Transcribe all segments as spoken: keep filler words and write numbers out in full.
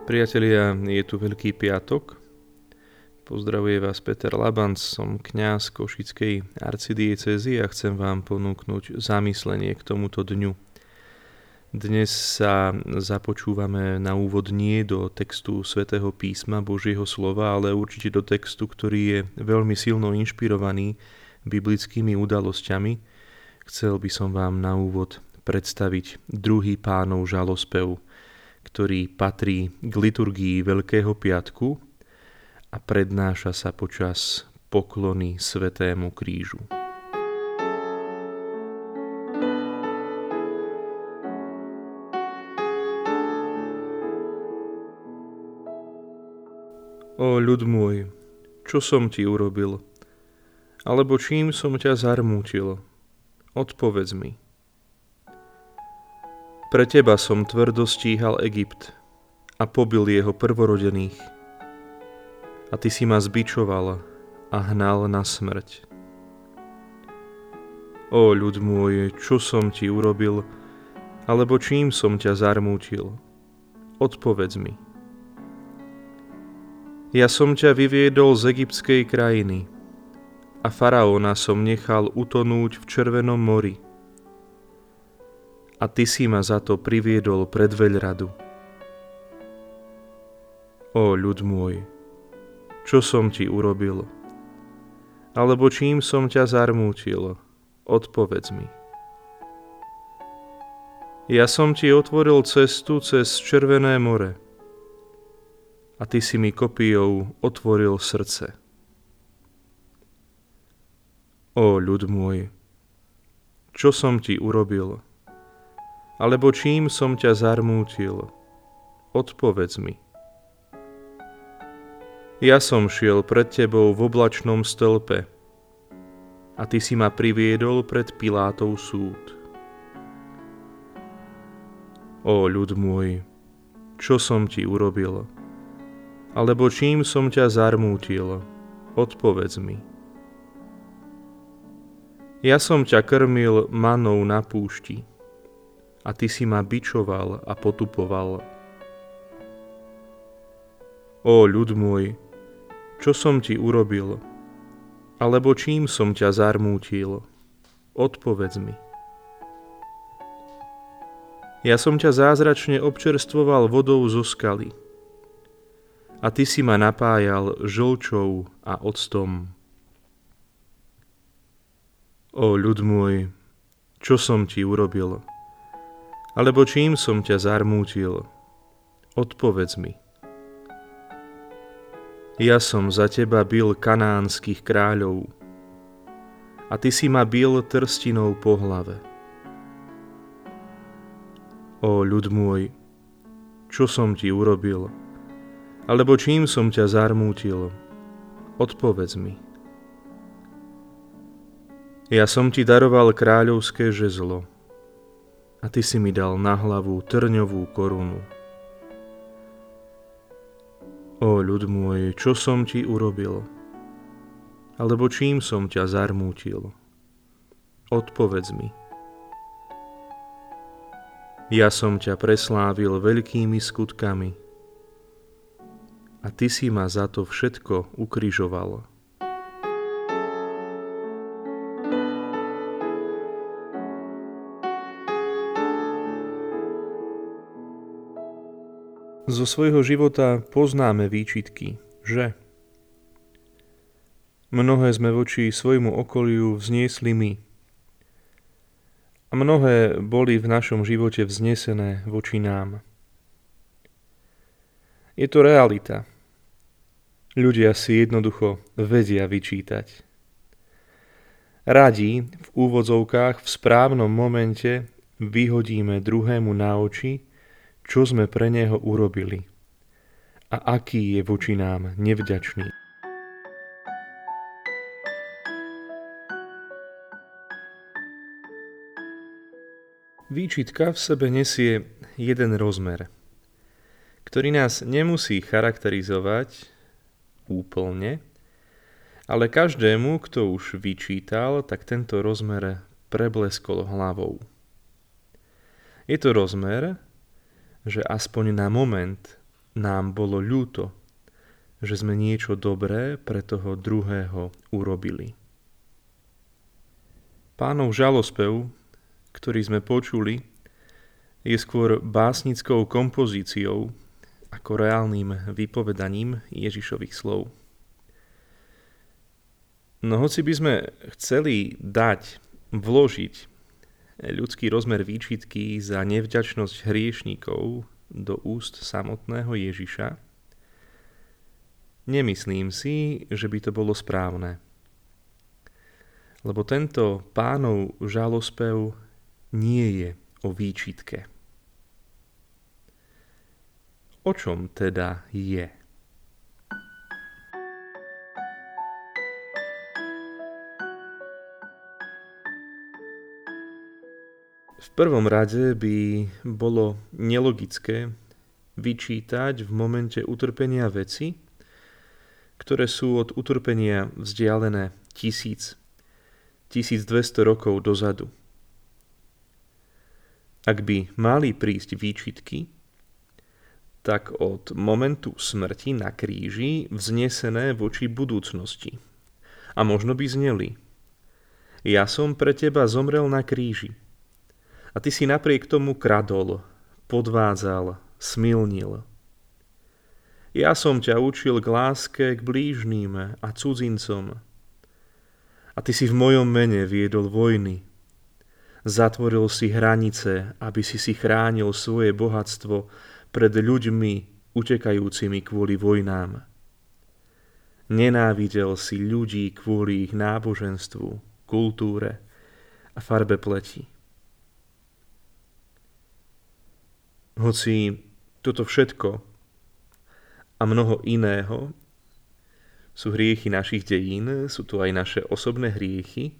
Priatelia, je tu Veľký piatok. Pozdravuje vás Peter Labanc, som kňaz Košickej arcidiecézy a chcem vám ponúknuť zamyslenie k tomuto dňu. Dnes sa započúvame na úvod nie do textu Svätého písma Božieho slova, ale určite do textu, ktorý je veľmi silno inšpirovaný biblickými udalosťami. Chcel by som vám na úvod predstaviť druhý Pánov žalospev, ktorý patrí k liturgii Veľkého piatku a prednáša sa počas poklony Svätému krížu. O ľud môj, čo som ti urobil? Alebo čím som ťa zarmútil? Odpovedz mi. Pre teba som tvrdo stíhal Egypt a pobil jeho prvorodených. A ty si ma zbičoval a hnal na smrť. Ó ľud môj, čo som ti urobil, alebo čím som ťa zarmútil? Odpovedz mi. Ja som ťa vyviedol z egyptskej krajiny a faraóna som nechal utonúť v Červenom mori. A ty si ma za to priviedol pred veľradu. Ó ľud môj, čo som ti urobil? Alebo čím som ťa zarmútil? Odpovedz mi. Ja som ti otvoril cestu cez Červené more a ty si mi kopijou otvoril srdce. Ó ľud môj, čo som ti urobil? Alebo čím som ťa zarmútil? Odpovedz mi. Ja som šiel pred tebou v oblačnom stĺpe a ty si ma priviedol pred Pilátov súd. Ó ľud môj, čo som ti urobil? Alebo čím som ťa zarmútil? Odpovedz mi. Ja som ťa krmil manou na púšti a ty si ma bičoval a potupoval. Ó ľud môj, čo som ti urobil? Alebo čím som ťa zarmútil? Odpovedz mi. Ja som ťa zázračne občerstvoval vodou zo skaly a ty si ma napájal žlčou a octom. Ó ľud môj, čo som ti urobil? Alebo čím som ťa zarmútil? Odpovedz mi. Ja som za teba bil kanánskych kráľov a ty si ma bil trstinou po hlave. Ó ľud môj, čo som ti urobil? Alebo čím som ťa zarmútil? Odpovedz mi. Ja som ti daroval kráľovské žezlo a ty si mi dal na hlavu trňovú korunu. Ó ľud môj, čo som ti urobil? Alebo čím som ťa zarmútil? Odpovedz mi. Ja som ťa preslávil veľkými skutkami a ty si ma za to všetko ukrižoval. Zo svojho života poznáme výčitky, že mnohé sme voči svojmu okoliu vzniesli my a mnohé boli v našom živote vznesené voči nám. Je to realita. Ľudia si jednoducho vedia vyčítať. Radi v úvodzovkách v správnom momente vyhodíme druhému na oči, čo sme pre neho urobili a aký je voči nám nevďačný. Výčitka v sebe nesie jeden rozmer, ktorý nás nemusí charakterizovať úplne, ale každému, kto už vyčítal, tak tento rozmer prebleskol hlavou. Je to rozmer, že aspoň na moment nám bolo ľúto, že sme niečo dobré pre toho druhého urobili. Pánov žalospev, ktorý sme počuli, je skôr básnickou kompozíciou ako reálnym vypovedaním Ježišových slov. No hoci by sme chceli dať, vložiť ľudský rozmer výčitky za nevďačnosť hriešníkov do úst samotného Ježiša, nemyslím si, že by to bolo správne. Lebo tento Pánov žalospev nie je o výčitke. O čom teda je? V prvom rade by bolo nelogické vyčítať v momente utrpenia veci, ktoré sú od utrpenia vzdialené tisíc, tisícdvesto rokov dozadu. Ak by mali prísť výčitky, tak od momentu smrti na kríži vznesené voči budúcnosti. A možno by zneli: Ja som pre teba zomrel na kríži. A ty si napriek tomu kradol, podvádzal, smilnil. Ja som ťa učil k láske k blížnym a cudzincom. A ty si v mojom mene viedol vojny. Zatvoril si hranice, aby si si chránil svoje bohatstvo pred ľuďmi utekajúcimi kvôli vojnám. Nenávidel si ľudí kvôli ich náboženstvu, kultúre a farbe pleti. Hoci toto všetko a mnoho iného sú hriechy našich dejín, sú tu aj naše osobné hriechy,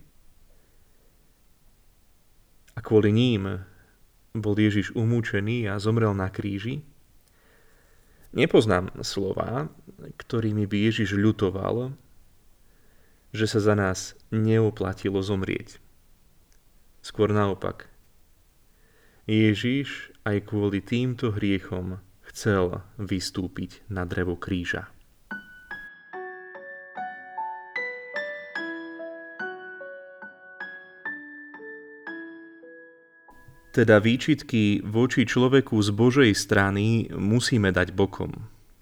a kvôli ním bol Ježiš umúčený a zomrel na kríži, nepoznám slová, ktorými by Ježiš ľutoval, že sa za nás neoplatilo zomrieť. Skôr naopak. Ježiš aj kvôli týmto hriechom chcel vystúpiť na drevo kríža. Teda výčitky voči človeku z Božej strany musíme dať bokom.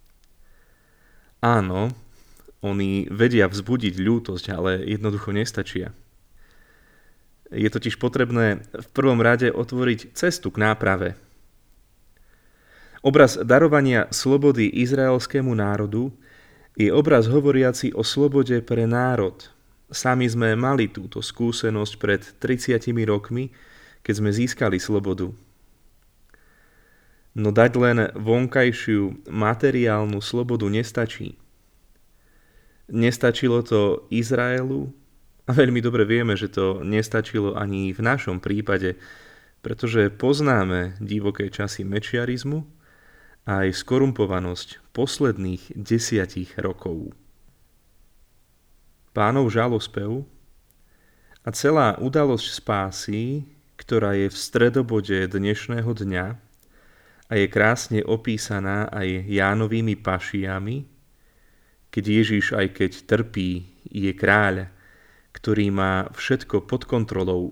Áno, oni vedia vzbudiť ľútosť, ale jednoducho nestačia. Je totiž potrebné v prvom rade otvoriť cestu k náprave. Obraz darovania slobody izraelskému národu je obraz hovoriaci o slobode pre národ. Sami sme mali túto skúsenosť pred tridsiatimi rokmi, keď sme získali slobodu. No dať len vonkajšiu materiálnu slobodu nestačí. Nestačilo to Izraelu a veľmi dobre vieme, že to nestačilo ani v našom prípade, pretože poznáme divoké časy mečiarizmu a aj skorumpovanosť posledných desiatich rokov. Pánov žalospev a celá udalosť spásy, ktorá je v stredobode dnešného dňa a je krásne opísaná aj Jánovými pašiami, keď Ježiš, aj keď trpí, je kráľ, ktorý má všetko pod kontrolou.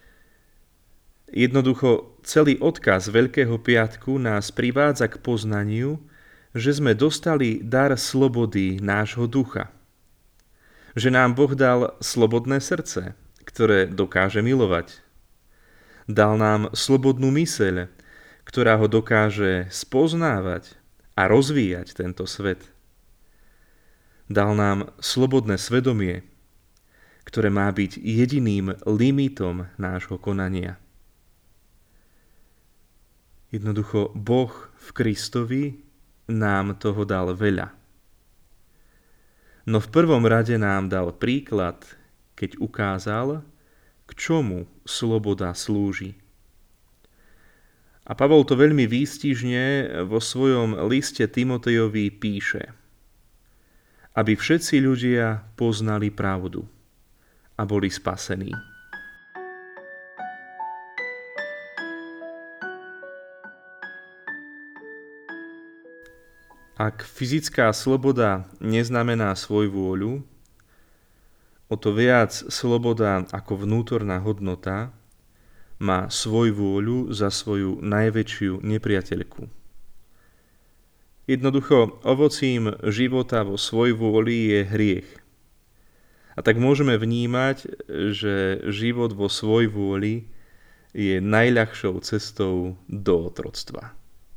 Jednoducho celý odkaz Veľkého piatku nás privádza k poznaniu, že sme dostali dar slobody nášho ducha. Že nám Boh dal slobodné srdce, ktoré dokáže milovať. Dal nám slobodnú myseľ, ktorá ho dokáže spoznávať a rozvíjať tento svet. Dal nám slobodné svedomie, ktoré má byť jediným limitom nášho konania. Jednoducho Boh v Kristovi nám toho dal veľa. No v prvom rade nám dal príklad, keď ukázal, k čomu sloboda slúži. A Pavol to veľmi výstižne vo svojom liste Timotejovi píše: aby všetci ľudia poznali pravdu a boli spasení. Ak fyzická sloboda neznamená svoju vôľu, o to viac sloboda ako vnútorná hodnota má svoju vôľu za svoju najväčšiu nepriateľku. Jednoducho, ovocím života vo svojej vôli je hriech. A tak môžeme vnímať, že život vo svojej vôli je najľahšou cestou do otroctva.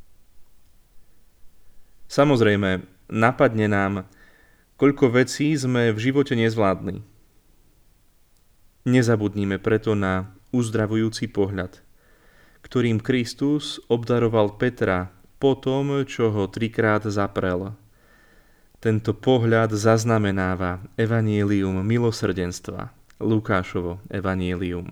Samozrejme, napadne nám, koľko vecí sme v živote nezvládli. Nezabudnime preto na uzdravujúci pohľad, ktorým Kristus obdaroval Petra po tom, čo ho trikrát zaprel. Tento pohľad zaznamenáva evanjelium milosrdenstva, Lukášovo evanjelium.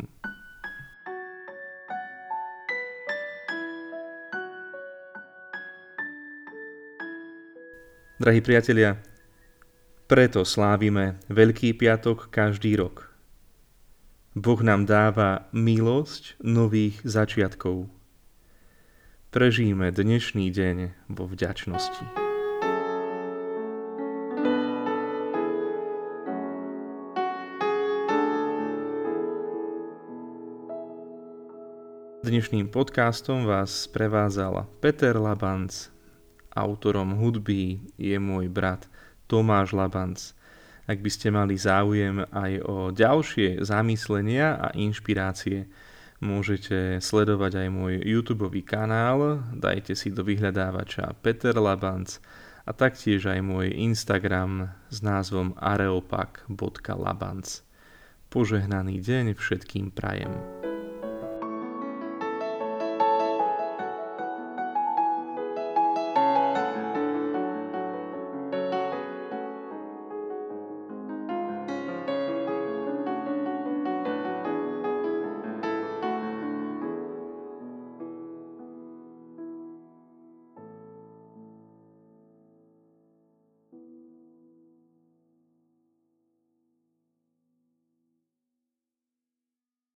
Drahí priatelia, preto slávime Veľký piatok každý rok. Boh nám dáva milosť nových začiatkov. Prežijme dnešný deň vo vďačnosti. Dnešným podcastom vás prevádzal Peter Labanc. Autorom hudby je môj brat Tomáš Labanc. Ak by ste mali záujem aj o ďalšie zamyslenia a inšpirácie, môžete sledovať aj môj YouTubeový kanál, dajte si do vyhľadávača Peter Labanc a taktiež aj môj Instagram s názvom areopak bodka labanc. Požehnaný deň všetkým prajem.